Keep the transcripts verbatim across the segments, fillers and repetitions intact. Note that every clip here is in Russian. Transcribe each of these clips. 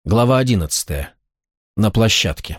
Глава одиннадцатая. На площадке.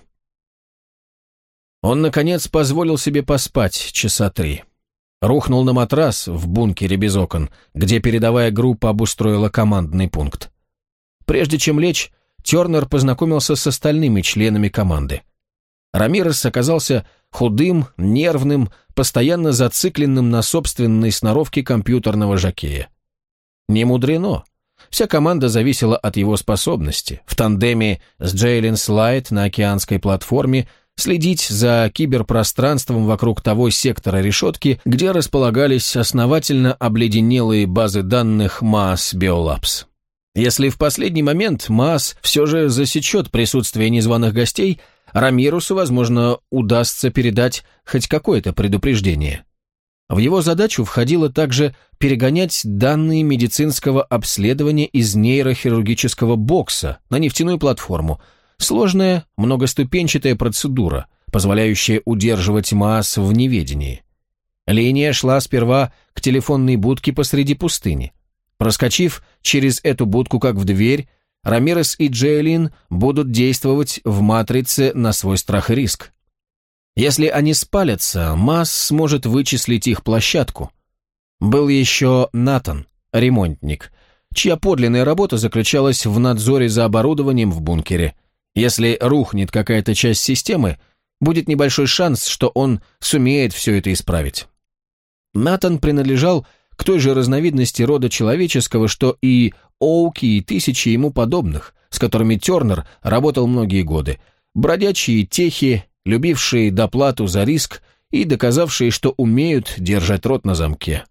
Он, наконец, позволил себе поспать часа три. Рухнул на матрас в бункере без окон, где передовая группа обустроила командный пункт. Прежде чем лечь, Тернер познакомился с остальными членами команды. Рамирес оказался худым, нервным, постоянно зацикленным на собственной сноровке компьютерного жокея. Не мудрено. Вся команда зависела от его способности в тандеме с Джейлин Слайд на океанской платформе следить за киберпространством вокруг того сектора решетки, где располагались основательно обледенелые базы данных Maas Biolabs. Если в последний момент Maas все же засечет присутствие незваных гостей, Рамирусу, возможно, удастся передать хоть какое-то предупреждение. В его задачу входило также перегонять данные медицинского обследования из нейрохирургического бокса на нефтяную платформу. Сложная, многоступенчатая процедура, позволяющая удерживать Maas в неведении. Линия шла сперва к телефонной будке посреди пустыни. Проскочив через эту будку как в дверь, Рамирес и Джейлин будут действовать в матрице на свой страх и риск. Если они спалятся, Maas сможет вычислить их площадку. Был еще Натан, ремонтник, чья подлинная работа заключалась в надзоре за оборудованием в бункере. Если рухнет какая-то часть системы, будет небольшой шанс, что он сумеет все это исправить. Натан принадлежал к той же разновидности рода человеческого, что и Оуки и тысячи ему подобных, с которыми Тернер работал многие годы, бродячие техи, любившие доплату за риск и доказавшие, что умеют держать рот на замке.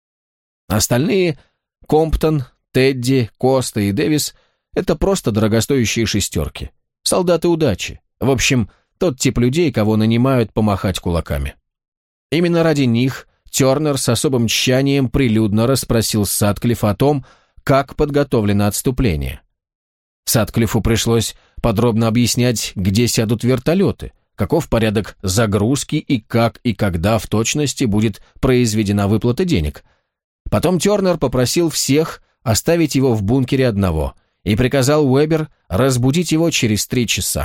Остальные – Комптон, Тедди, Коста и Дэвис – это просто дорогостоящие шестерки. Солдаты удачи. В общем, тот тип людей, кого нанимают помахать кулаками. Именно ради них Тернер с особым тщанием прилюдно расспросил Сатклиффа о том, как подготовлено отступление. Сатклиффу пришлось подробно объяснять, где сядут вертолеты, каков порядок загрузки и как и когда в точности будет произведена выплата денег. Потом Тернер попросил всех оставить его в бункере одного и приказал Уэбер разбудить его через три часа.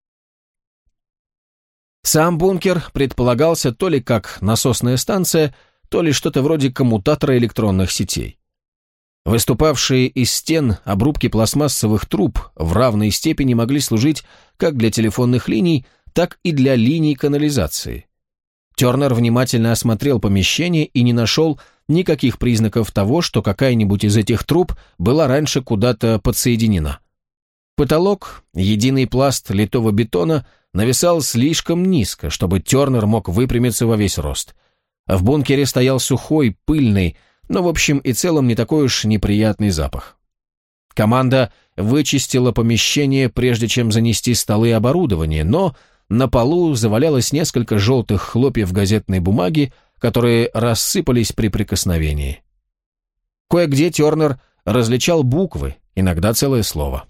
Сам бункер предполагался то ли как насосная станция, то ли что-то вроде коммутатора электронных сетей. Выступавшие из стен обрубки пластмассовых труб в равной степени могли служить как для телефонных линий, так и для линий канализации. Тернер внимательно осмотрел помещение и не нашел никаких признаков того, что какая-нибудь из этих труб была раньше куда-то подсоединена. Потолок, единый пласт литого бетона, нависал слишком низко, чтобы Тернер мог выпрямиться во весь рост. В бункере стоял сухой, пыльный, но в общем и целом не такой уж неприятный запах. Команда вычистила помещение, прежде чем занести столы и оборудование, но на полу завалялось несколько желтых хлопьев газетной бумаги, которые рассыпались при прикосновении. Кое-где Тернер различал буквы, иногда целое слово.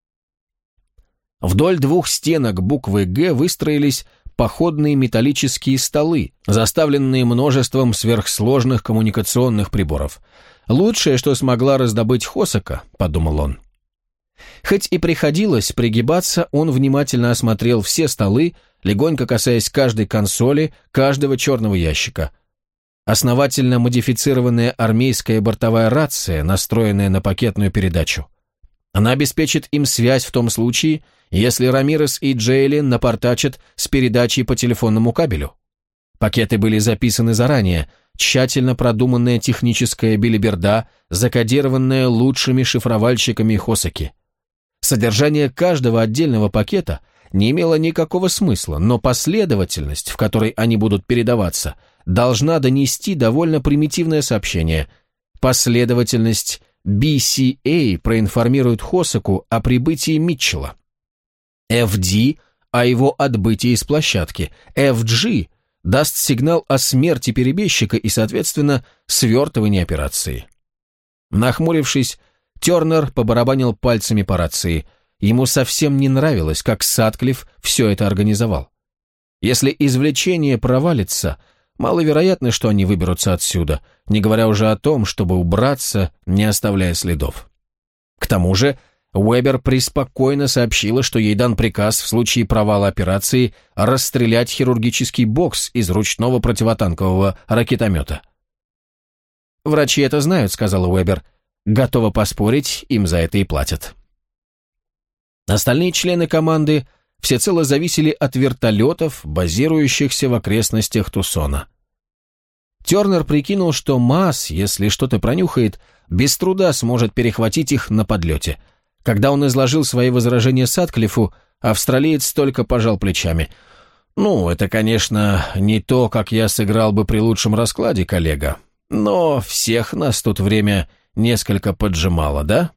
Вдоль двух стенок буквы «Г» выстроились походные металлические столы, заставленные множеством сверхсложных коммуникационных приборов. «Лучшее, что смогла раздобыть Хосака», — подумал он. Хоть и приходилось пригибаться, он внимательно осмотрел все столы, легонько касаясь каждой консоли, каждого черного ящика. Основательно модифицированная армейская бортовая рация, настроенная на пакетную передачу. Она обеспечит им связь в том случае, если Рамирес и Джейлин напортачат с передачей по телефонному кабелю. Пакеты были записаны заранее, тщательно продуманная техническая белиберда, закодированная лучшими шифровальщиками Хосаки. Содержание каждого отдельного пакета не имело никакого смысла, но последовательность, в которой они будут передаваться, должна донести довольно примитивное сообщение. Последовательность би си эй проинформирует Хосаку о прибытии Митчелла. эф ди о его отбытии из площадки. эф джи даст сигнал о смерти перебежчика и, соответственно, свертывании операции. Нахмурившись, Тернер побарабанил пальцами по рации. Ему совсем не нравилось, как Сатклифф все это организовал. Если извлечение провалится, маловероятно, что они выберутся отсюда, не говоря уже о том, чтобы убраться, не оставляя следов. К тому же, Уэбер преспокойно сообщила, что ей дан приказ в случае провала операции расстрелять хирургический бокс из ручного противотанкового ракетомета. «Врачи это знают», — сказала Уэбер. «Готова поспорить, им за это и платят». Остальные члены команды всецело зависели от вертолетов, базирующихся в окрестностях Тусона. Тернер прикинул, что Маас, если что-то пронюхает, без труда сможет перехватить их на подлете. Когда он изложил свои возражения Сатклиффу, австралиец только пожал плечами. «Ну, это, конечно, не то, как я сыграл бы при лучшем раскладе, коллега, но всех нас тут время несколько поджимало, да?»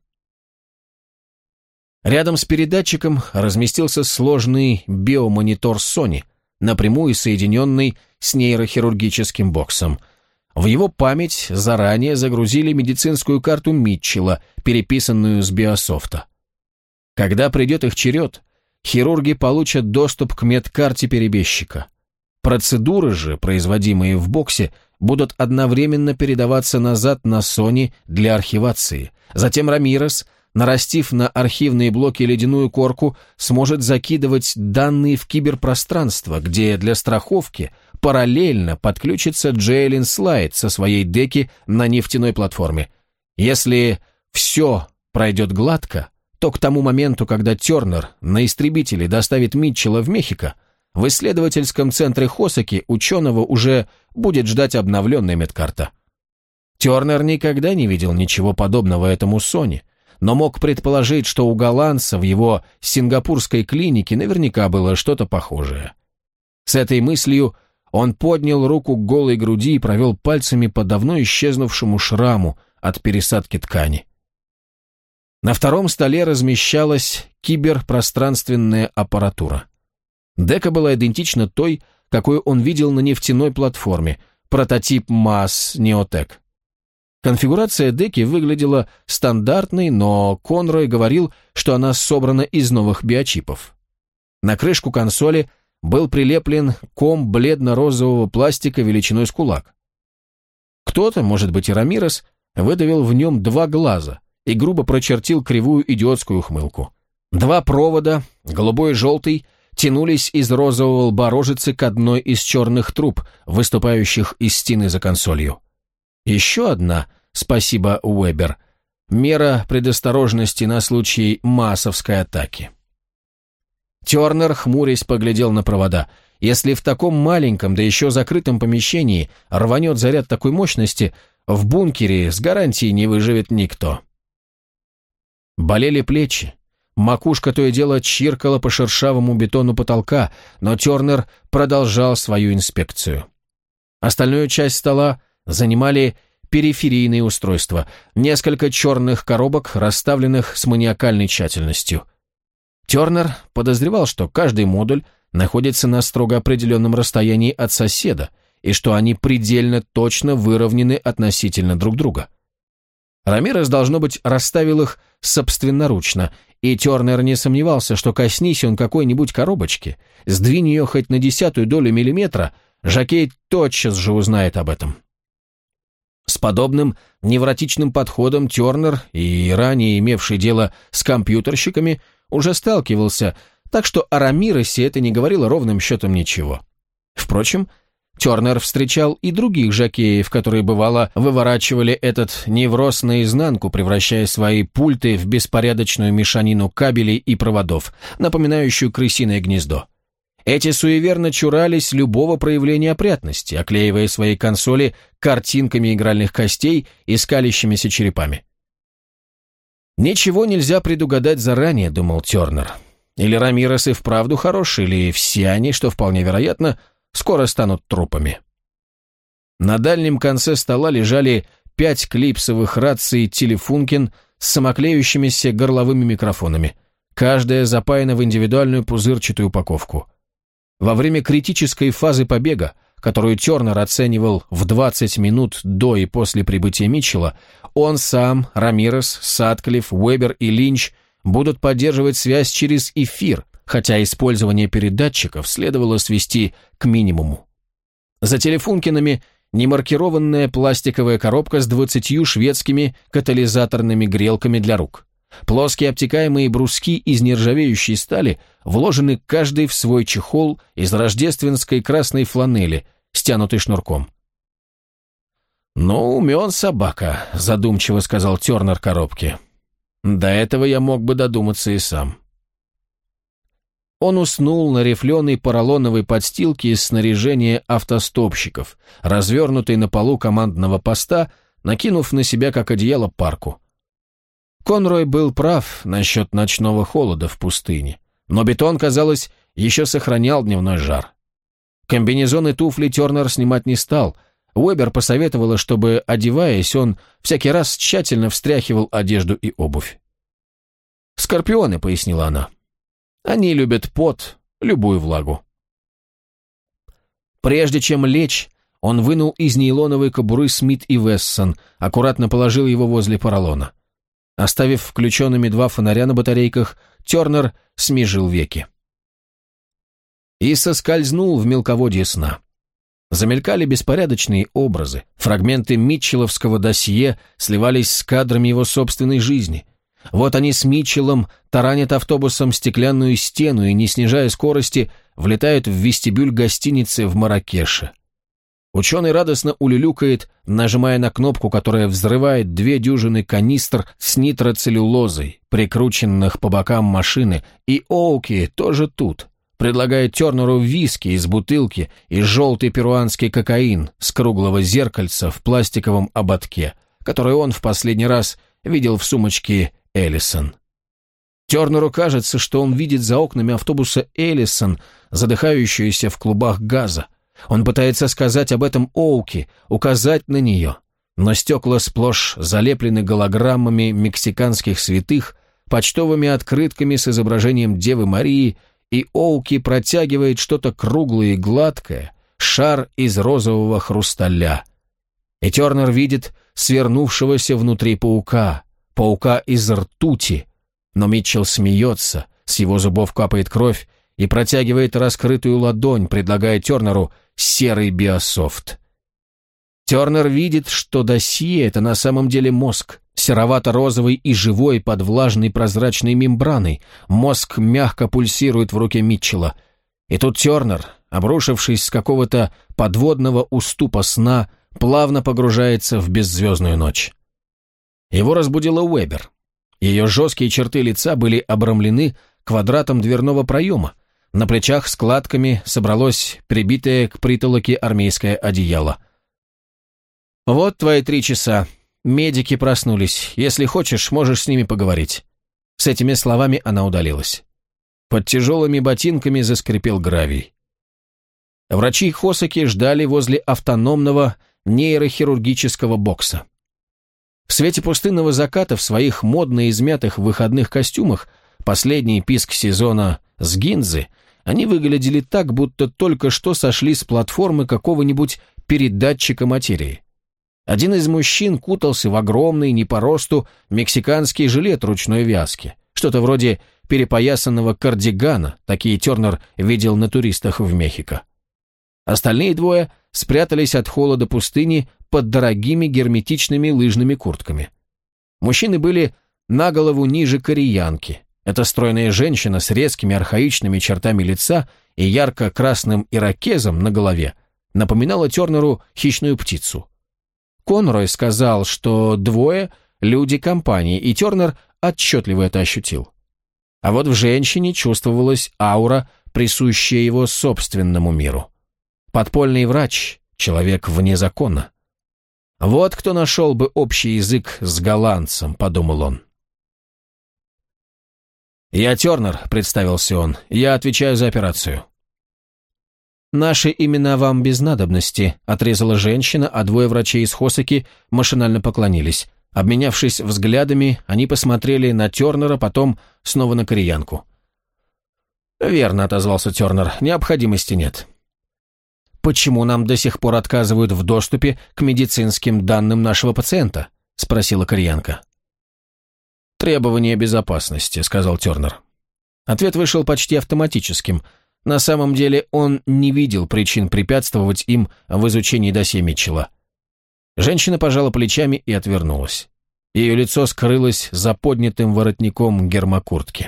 Рядом с передатчиком разместился сложный биомонитор Sony, напрямую соединенный с нейрохирургическим боксом. В его память заранее загрузили медицинскую карту Митчелла, переписанную с биософта. Когда придет их черед, хирурги получат доступ к медкарте перебежчика. Процедуры же, производимые в боксе, будут одновременно передаваться назад на Sony для архивации. Затем Рамирес, нарастив на архивные блоки ледяную корку, сможет закидывать данные в киберпространство, где для страховки параллельно подключится Джейлин Слайд со своей деки на нефтяной платформе. Если все пройдет гладко, то к тому моменту, когда Тернер на истребителе доставит Митчелла в Мехико, в исследовательском центре Хосаки ученого уже будет ждать обновленная медкарта. Тернер никогда не видел ничего подобного этому Сони, но мог предположить, что у голландца в его сингапурской клинике наверняка было что-то похожее. С этой мыслью он поднял руку к голой груди и провел пальцами по давно исчезнувшему шраму от пересадки ткани. На втором столе размещалась киберпространственная аппаратура. Дека была идентична той, какую он видел на нефтяной платформе, прототип Маас Неотек. Конфигурация деки выглядела стандартной, но Конрой говорил, что она собрана из новых биочипов. На крышку консоли был прилеплен ком бледно-розового пластика величиной с кулак. Кто-то, может быть и Рамирес, выдавил в нем два глаза и грубо прочертил кривую идиотскую ухмылку. Два провода, голубой и желтый, тянулись из розового лба рожицы к одной из черных труб, выступающих из стены за консолью. Еще одна, спасибо, Уэбер, мера предосторожности на случай массовской атаки. Тернер, хмурясь, поглядел на провода. Если в таком маленьком, да еще закрытом помещении рванет заряд такой мощности, в бункере с гарантией не выживет никто. Болели плечи. Макушка то и дело чиркала по шершавому бетону потолка, но Тернер продолжал свою инспекцию. Остальную часть стола занимали периферийные устройства, несколько черных коробок, расставленных с маниакальной тщательностью. Тернер подозревал, что каждый модуль находится на строго определенном расстоянии от соседа, и что они предельно точно выровнены относительно друг друга. Рамирес, должно быть, расставил их собственноручно, и Тернер не сомневался, что коснись он какой-нибудь коробочки, сдвинь ее хоть на десятую долю миллиметра, жокей тотчас же узнает об этом. С подобным невротичным подходом Тернер, и ранее имевший дело с компьютерщиками, уже сталкивался, так что о Рамиресе это не говорило ровным счетом ничего. Впрочем, Тернер встречал и других жокеев, которые, бывало, выворачивали этот невроз наизнанку, превращая свои пульты в беспорядочную мешанину кабелей и проводов, напоминающую крысиное гнездо. Эти суеверно чурались любого проявления опрятности, оклеивая свои консоли картинками игральных костей и скалящимися черепами. «Ничего нельзя предугадать заранее», — думал Тернер. «Или Рамирес и вправду хорош, или все они, что вполне вероятно, скоро станут трупами». На дальнем конце стола лежали пять клипсовых раций «Телефункен» с самоклеющимися горловыми микрофонами, каждая запаяна в индивидуальную пузырчатую упаковку. Во время критической фазы побега, которую Тернер оценивал в двадцать минут до и после прибытия Митчелла, он сам, Рамирес, Сатклифф, Уэбер и Линч будут поддерживать связь через эфир, хотя использование передатчиков следовало свести к минимуму. За телефункинами немаркированная пластиковая коробка с двадцатью шведскими катализаторными грелками для рук. Плоские обтекаемые бруски из нержавеющей стали вложены каждый в свой чехол из рождественской красной фланели, стянутый шнурком. «Ну, умен собака», — задумчиво сказал Тернер коробке. «До этого я мог бы додуматься и сам». Он уснул на рифленой поролоновой подстилке из снаряжения автостопщиков, развернутой на полу командного поста, накинув на себя как одеяло парку. Конрой был прав насчет ночного холода в пустыне, но бетон, казалось, еще сохранял дневной жар. Комбинезон и туфли Тернер снимать не стал. Уэбер посоветовала, чтобы, одеваясь, он всякий раз тщательно встряхивал одежду и обувь. «Скорпионы», — пояснила она. «Они любят пот, любую влагу». Прежде чем лечь, он вынул из нейлоновой кобуры Смит и Вессон, аккуратно положил его возле поролона. Оставив включенными два фонаря на батарейках, Тернер смежил веки. И соскользнул в мелководье сна. Замелькали беспорядочные образы, фрагменты Митчелловского досье сливались с кадрами его собственной жизни. Вот они с Митчеллом таранят автобусом стеклянную стену и, не снижая скорости, влетают в вестибюль гостиницы в Марракеше. Ученый радостно улюлюкает, нажимая на кнопку, которая взрывает две дюжины канистр с нитроцеллюлозой, прикрученных по бокам машины, и Оуки тоже тут. Предлагает Тернеру виски из бутылки и желтый перуанский кокаин с круглого зеркальца в пластиковом ободке, который он в последний раз видел в сумочке Эллисон. Тернеру кажется, что он видит за окнами автобуса Эллисон, задыхающуюся в клубах газа. Он пытается сказать об этом Оуки, указать на нее, но стекла сплошь залеплены голограммами мексиканских святых, почтовыми открытками с изображением Девы Марии, и Оуки протягивает что-то круглое и гладкое, шар из розового хрусталя. И Тернер видит свернувшегося внутри паука, паука из ртути, но Митчелл смеется, с его зубов капает кровь и протягивает раскрытую ладонь, предлагая Тернеру серый биософт. Тернер видит, что досье — это на самом деле мозг, серовато-розовый и живой под влажной прозрачной мембраной. Мозг мягко пульсирует в руке Митчелла. И тут Тернер, обрушившись с какого-то подводного уступа сна, плавно погружается в беззвездную ночь. Его разбудила Уэбер. Ее жесткие черты лица были обрамлены квадратом дверного проема. На плечах складками собралось прибитое к притолоке армейское одеяло. «Вот твои три часа. Медики проснулись. Если хочешь, можешь с ними поговорить». С этими словами она удалилась. Под тяжелыми ботинками заскрипел гравий. Врачи Хосаки ждали возле автономного нейрохирургического бокса. В свете пустынного заката в своих модно измятых выходных костюмах, последний писк сезона с Гинзы, они выглядели так, будто только что сошли с платформы какого-нибудь передатчика материи. Один из мужчин кутался в огромный, не по росту, мексиканский жилет ручной вязки, что-то вроде перепоясанного кардигана, такие Тернер видел на туристах в Мехико. Остальные двое спрятались от холода пустыни под дорогими герметичными лыжными куртками. Мужчины были на голову ниже кореянки. Эта стройная женщина с резкими архаичными чертами лица и ярко-красным ирокезом на голове напоминала Тернеру хищную птицу. Конрой сказал, что двое – люди компании, и Тернер отчетливо это ощутил. А вот в женщине чувствовалась аура, присущая его собственному миру. Подпольный врач, человек вне закона. Вот кто нашел бы общий язык с голландцем, подумал он. «Я Тернер», — представился он, — «я отвечаю за операцию». «Наши имена вам без надобности», — отрезала женщина, а двое врачей из Хосаки машинально поклонились. Обменявшись взглядами, они посмотрели на Тернера, потом снова на кореянку. «Верно», — отозвался Тернер, — «необходимости нет». «Почему нам до сих пор отказывают в доступе к медицинским данным нашего пациента?» — спросила кореянка. «Требования безопасности», — сказал Тернер. Ответ вышел почти автоматическим. На самом деле он не видел причин препятствовать им в изучении досье Митчелла. Женщина пожала плечами и отвернулась. Ее лицо скрылось за поднятым воротником гермокуртки.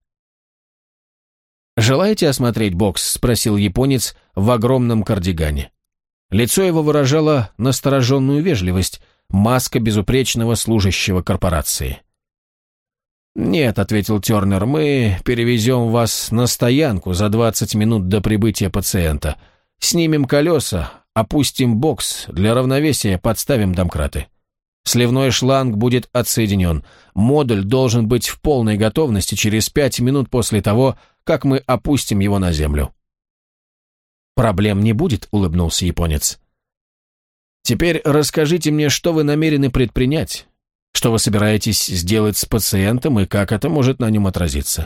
«Желаете осмотреть бокс?» – спросил японец в огромном кардигане. Лицо его выражало настороженную вежливость, маска безупречного служащего корпорации. «Нет», — ответил Тернер, — «мы перевезем вас на стоянку за двадцать минут до прибытия пациента. Снимем колеса, опустим бокс, для равновесия подставим домкраты. Сливной шланг будет отсоединен. Модуль должен быть в полной готовности через пять минут после того, как мы опустим его на землю». «Проблем не будет», — улыбнулся японец. «Теперь расскажите мне, что вы намерены предпринять, что вы собираетесь сделать с пациентом и как это может на нем отразиться».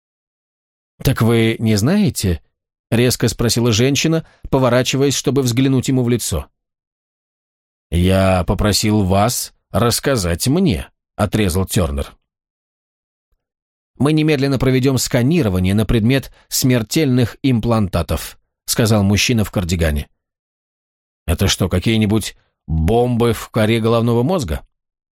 «Так вы не знаете?» — резко спросила женщина, поворачиваясь, чтобы взглянуть ему в лицо. «Я попросил вас рассказать мне», — отрезал Тернер. «Мы немедленно проведем сканирование на предмет смертельных имплантатов», — сказал мужчина в кардигане. «Это что, какие-нибудь бомбы в коре головного мозга?»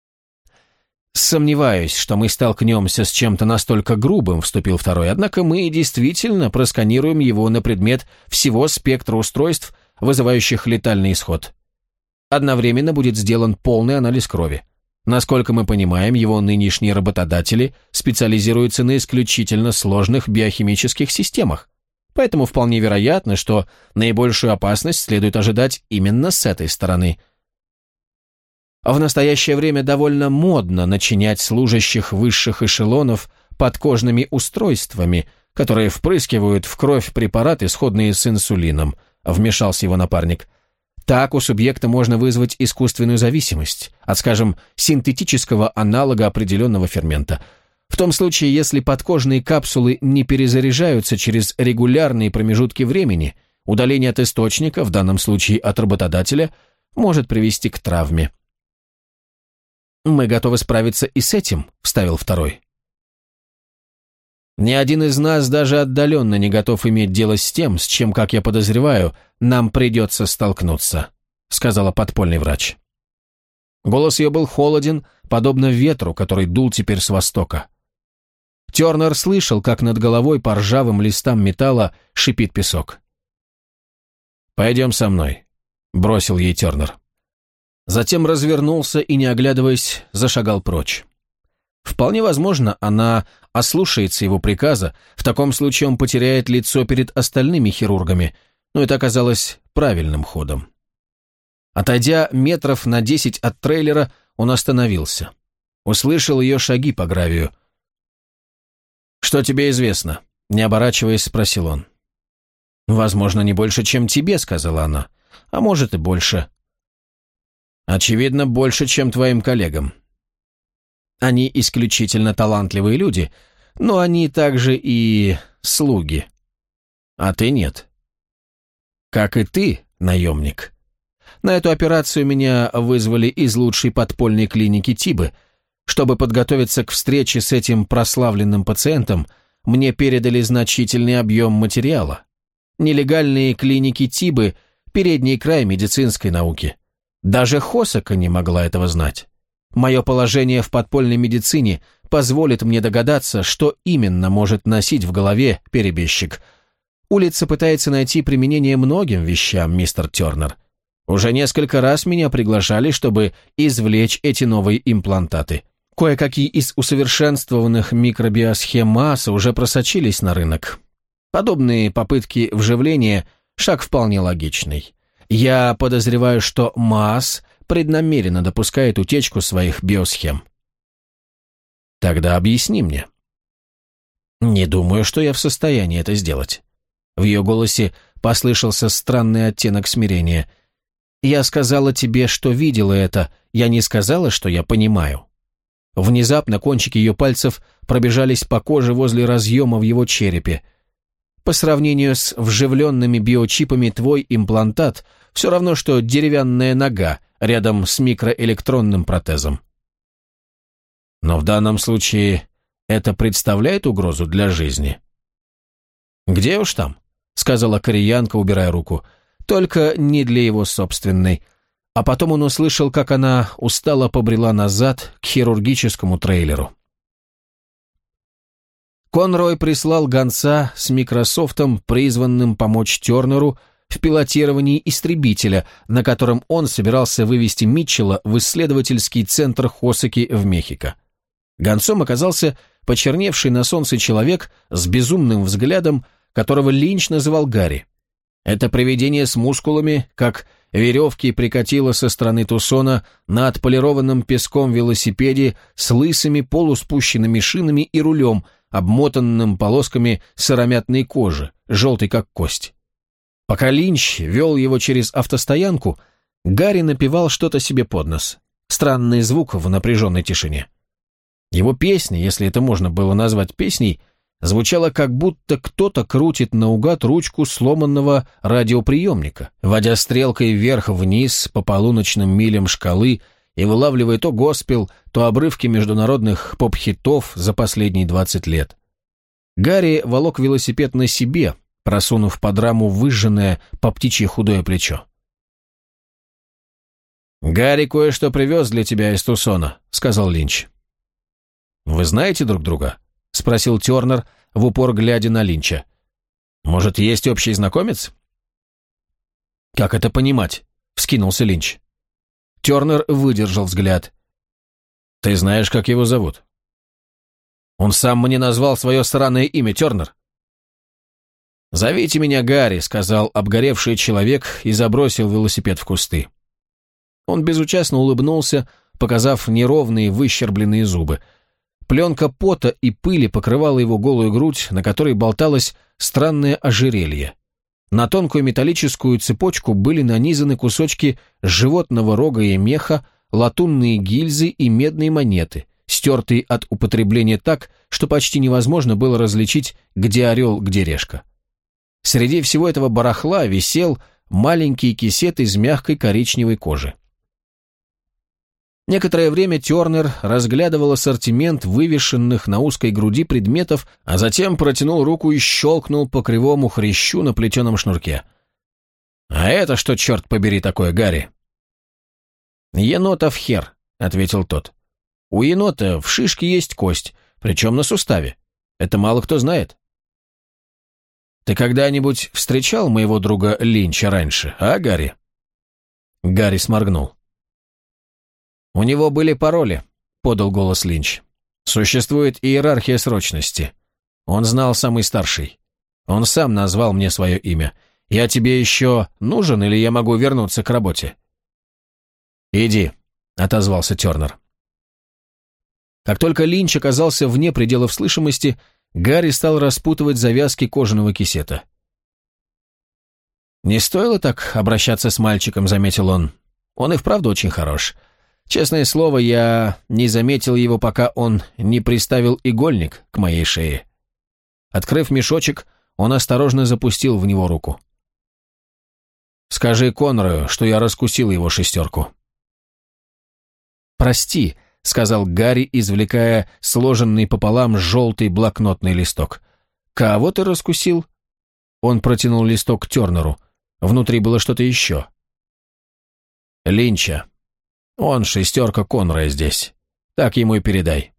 «Сомневаюсь, что мы столкнемся с чем-то настолько грубым», — вступил второй, «однако мы действительно просканируем его на предмет всего спектра устройств, вызывающих летальный исход. Одновременно будет сделан полный анализ крови. Насколько мы понимаем, его нынешние работодатели специализируются на исключительно сложных биохимических системах, поэтому вполне вероятно, что наибольшую опасность следует ожидать именно с этой стороны. В настоящее время довольно модно начинять служащих высших эшелонов подкожными устройствами, которые впрыскивают в кровь препараты, сходные с инсулином», — вмешался его напарник. «Так у субъекта можно вызвать искусственную зависимость от, скажем, синтетического аналога определенного фермента. В том случае, если подкожные капсулы не перезаряжаются через регулярные промежутки времени, удаление от источника, в данном случае от работодателя, может привести к травме». «Мы готовы справиться и с этим», — вставил второй. «Ни один из нас даже отдаленно не готов иметь дело с тем, с чем, как я подозреваю, нам придется столкнуться», — сказала подпольный врач. Голос ее был холоден, подобно ветру, который дул теперь с востока. Тернер слышал, как над головой по ржавым листам металла шипит песок. «Пойдем со мной», — бросил ей Тернер. Затем развернулся и, не оглядываясь, зашагал прочь. Вполне возможно, она ослушается его приказа, в таком случае он потеряет лицо перед остальными хирургами, но это оказалось правильным ходом. Отойдя метров на десять от трейлера, он остановился. Услышал ее шаги по гравию. «Что тебе известно?» — не оборачиваясь, спросил он. «Возможно, не больше, чем тебе», — сказала она. «А может и больше». «Очевидно, больше, чем твоим коллегам». «Они исключительно талантливые люди, но они также и слуги. А ты нет. Как и ты, наемник. На эту операцию меня вызвали из лучшей подпольной клиники Тибы. Чтобы подготовиться к встрече с этим прославленным пациентом, мне передали значительный объем материала. Нелегальные клиники Тибы – передний край медицинской науки. Даже Хосака не могла этого знать. Мое положение в подпольной медицине позволит мне догадаться, что именно может носить в голове перебежчик. Улица пытается найти применение многим вещам, мистер Тернер. Уже несколько раз меня приглашали, чтобы извлечь эти новые имплантаты. Кое-какие из усовершенствованных микробиосхем масса уже просочились на рынок. Подобные попытки вживления – шаг вполне логичный. Я подозреваю, что МААС преднамеренно допускает утечку своих биосхем. Тогда объясни мне. Не думаю, что я в состоянии это сделать. В ее голосе послышался странный оттенок смирения. Я сказала тебе, что видела это, я не сказала, что я понимаю. Внезапно кончики ее пальцев пробежались по коже возле разъема в его черепе. По сравнению с вживленными биочипами твой имплантат все равно, что деревянная нога рядом с микроэлектронным протезом. Но в данном случае это представляет угрозу для жизни. «Где уж там?» — сказала кореянка, убирая руку. «Только не для его собственной. А потом он услышал, как она устало побрела назад к хирургическому трейлеру. Конрой прислал гонца с Микрософтом, призванным помочь Тернеру в пилотировании истребителя, на котором он собирался вывести Митчелла в исследовательский центр Хосаки в Мехико. Гонцом оказался почерневший на солнце человек с безумным взглядом, которого Линч называл Гарри. Это привидение с мускулами, как веревки, прикатило со стороны Тусона на отполированном песком велосипеде с лысыми полуспущенными шинами и рулем, обмотанным полосками сыромятной кожи, желтой как кость. Пока Линч вел его через автостоянку, Гарри напевал что-то себе под нос. Странный звук в напряженной тишине. Его песня, если это можно было назвать песней, звучала, как будто кто-то крутит наугад ручку сломанного радиоприемника, водя стрелкой вверх-вниз по полуночным милям шкалы и вылавливая то госпел, то обрывки международных поп-хитов за последние двадцать лет. Гарри волок велосипед на себе, просунув под раму выжженное по птичье худое плечо. «Гарри кое-что привез для тебя из Тусона», — сказал Линч. «Вы знаете друг друга?» — спросил Тернер, в упор глядя на Линча. «Может, есть общий знакомец?» «Как это понимать?» — вскинулся Линч. Тернер выдержал взгляд. «Ты знаешь, как его зовут?» «Он сам мне назвал свое странное имя, Тернер». «Зовите меня Гарри», — сказал обгоревший человек и забросил велосипед в кусты. Он безучастно улыбнулся, показав неровные выщербленные зубы. Пленка пота и пыли покрывала его голую грудь, на которой болталось странное ожерелье. На тонкую металлическую цепочку были нанизаны кусочки животного рога и меха, латунные гильзы и медные монеты, стертые от употребления так, что почти невозможно было различить, где орел, где решка. Среди всего этого барахла висел маленький кисет из мягкой коричневой кожи. Некоторое время Тернер разглядывал ассортимент вывешенных на узкой груди предметов, а затем протянул руку и щелкнул по кривому хрящу на плетеном шнурке. «А это что, черт побери, такое, Гарри?» «Енотов хер», — ответил тот. «У енота в шишке есть кость, причем на суставе. Это мало кто знает». «Ты когда-нибудь встречал моего друга Линча раньше, а, Гарри?» Гарри сморгнул. «У него были пароли», — подал голос Линч. «Существует иерархия срочности. Он знал самый старший. Он сам назвал мне свое имя. Я тебе еще нужен, или я могу вернуться к работе?» «Иди», — отозвался Тернер. Как только Линч оказался вне пределов слышимости, Гарри стал распутывать завязки кожаного кисета. «Не стоило так обращаться с мальчиком», — заметил он. «Он и вправду очень хорош. Честное слово, я не заметил его, пока он не приставил игольник к моей шее». Открыв мешочек, он осторожно запустил в него руку. «Скажи Конрою, что я раскусил его шестерку». «Прости», — сказал Гарри, извлекая сложенный пополам желтый блокнотный листок. «Кого ты раскусил?» Он протянул листок к Тернеру. Внутри было что-то еще. «Линча. Он шестерка Конроя здесь. Так ему и передай».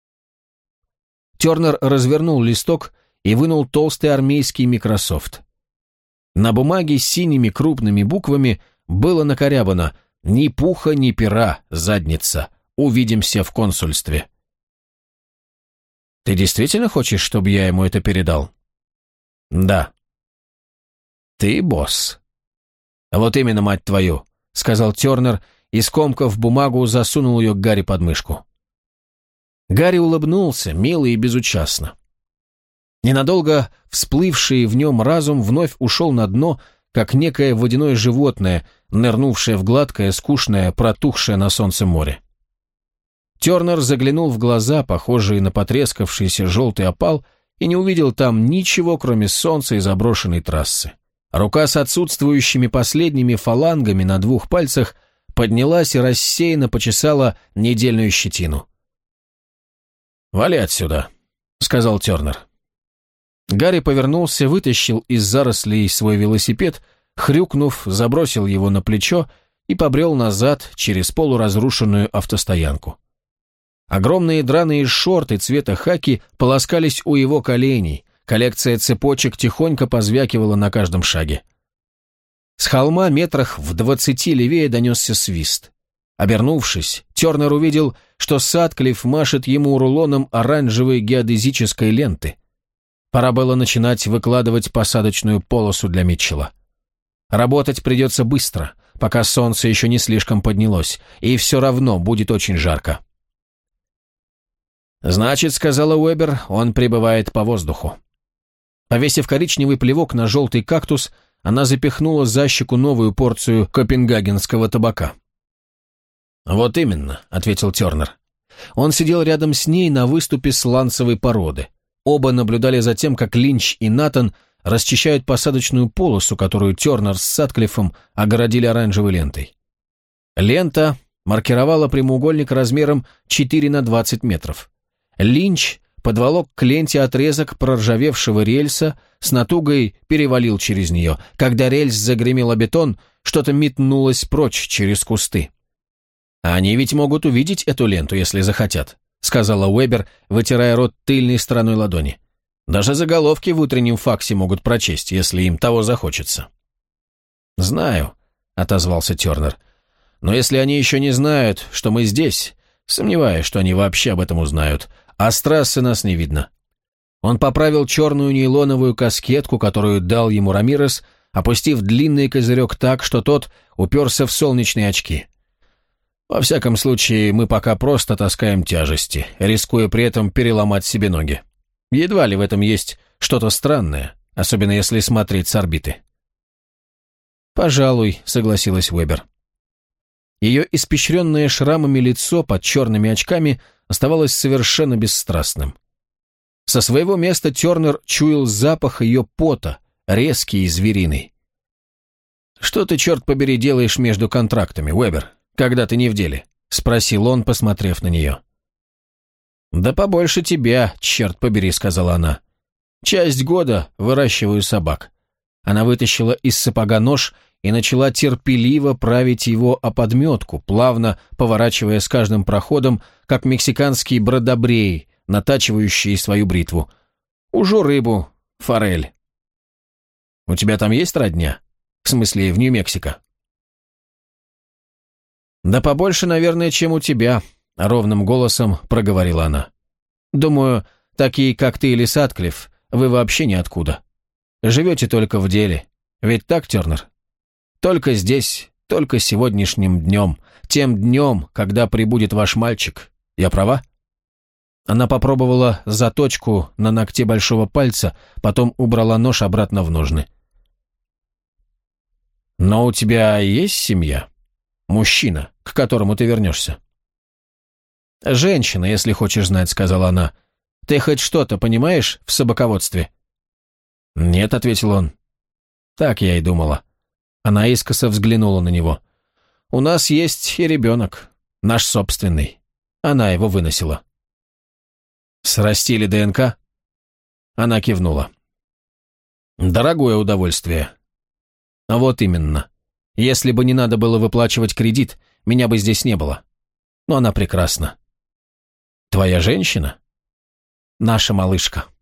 Тернер развернул листок и вынул толстый армейский Microsoft. На бумаге с синими крупными буквами было накорябано «Ни пуха, ни пера, задница. Увидимся в консульстве». «Ты действительно хочешь, чтобы я ему это передал?» «Да». «Ты босс». «Вот именно, мать твою», — сказал Тернер, и, скомкав бумагу, засунул ее к Гарри под мышку. Гарри улыбнулся, мило и безучастно. Ненадолго всплывший в нем разум вновь ушел на дно, как некое водяное животное, нырнувшее в гладкое, скучное, протухшее на солнце море. Тернер заглянул в глаза, похожие на потрескавшийся желтый опал, и не увидел там ничего, кроме солнца и заброшенной трассы. Рука с отсутствующими последними фалангами на двух пальцах поднялась и рассеянно почесала недельную щетину. «Вали отсюда», — сказал Тернер. Гарри повернулся, вытащил из зарослей свой велосипед, хрюкнув, забросил его на плечо и побрел назад через полуразрушенную автостоянку. Огромные драные шорты цвета хаки полоскались у его коленей, коллекция цепочек тихонько позвякивала на каждом шаге. С холма метрах в двадцати левее донесся свист. Обернувшись, Тернер увидел, что Сатклифф машет ему рулоном оранжевой геодезической ленты. Пора было начинать выкладывать посадочную полосу для Митчелла. Работать придется быстро, пока солнце еще не слишком поднялось, и все равно будет очень жарко. «Значит, — сказала Уэбер, — он прибывает по воздуху». Повесив коричневый плевок на желтый кактус, она запихнула за щеку новую порцию копенгагенского табака. «Вот именно», — ответил Тернер. Он сидел рядом с ней на выступе сланцевой породы. Оба наблюдали за тем, как Линч и Натан расчищают посадочную полосу, которую Тернер с Сатклиффом огородили оранжевой лентой. Лента маркировала прямоугольник размером четыре на двадцать метров. Линч подволок к ленте отрезок проржавевшего рельса, с натугой перевалил через нее. Когда рельс загремел о бетон, что-то метнулось прочь через кусты. «Они ведь могут увидеть эту ленту, если захотят», — сказала Уэбер, вытирая рот тыльной стороной ладони. «Даже заголовки в утреннем факсе могут прочесть, если им того захочется». «Знаю», — отозвался Тернер. «Но если они еще не знают, что мы здесь, сомневаюсь, что они вообще об этом узнают, а с трассы нас не видно». Он поправил черную нейлоновую каскетку, которую дал ему Рамирес, опустив длинный козырек так, что тот уперся в солнечные очки. «Во всяком случае, мы пока просто таскаем тяжести, рискуя при этом переломать себе ноги. Едва ли в этом есть что-то странное, особенно если смотреть с орбиты». «Пожалуй», — согласилась Уэбер. Ее испещренное шрамами лицо под черными очками оставалось совершенно бесстрастным. Со своего места Тернер чуял запах ее пота, резкий и звериный. «Что ты, черт побери, делаешь между контрактами, Уэбер, когда ты не в деле?» — спросил он, посмотрев на нее. «Да побольше тебя, черт побери», — сказала она. «Часть года выращиваю собак». Она вытащила из сапога нож и начала терпеливо править его о подметку, плавно поворачивая с каждым проходом, как мексиканские бродобреи, натачивающие свою бритву. «Ужу рыбу, форель». «У тебя там есть родня? В смысле, в Нью-Мексико?» «Да побольше, наверное, чем у тебя», — ровным голосом проговорила она. «Думаю, такие, как ты или Сатклифф, вы вообще ниоткуда. Живете только в деле. Ведь так, Тернер? Только здесь, только сегодняшним днем, тем днем, когда прибудет ваш мальчик. Я права?» Она попробовала заточку на ногте большого пальца, потом убрала нож обратно в ножны. «Но у тебя есть семья? Мужчина, к которому ты вернешься?» «Женщина, если хочешь знать», — сказала она. «Ты хоть что-то понимаешь в собаководстве?» «Нет», — ответил он. «Так я и думала». Она искоса взглянула на него. «У нас есть и ребенок, наш собственный. Она его выносила». «Срастили ДНК?» Она кивнула. «Дорогое удовольствие». «А вот именно. Если бы не надо было выплачивать кредит, меня бы здесь не было. Но она прекрасна». «Твоя женщина?» «Наша малышка».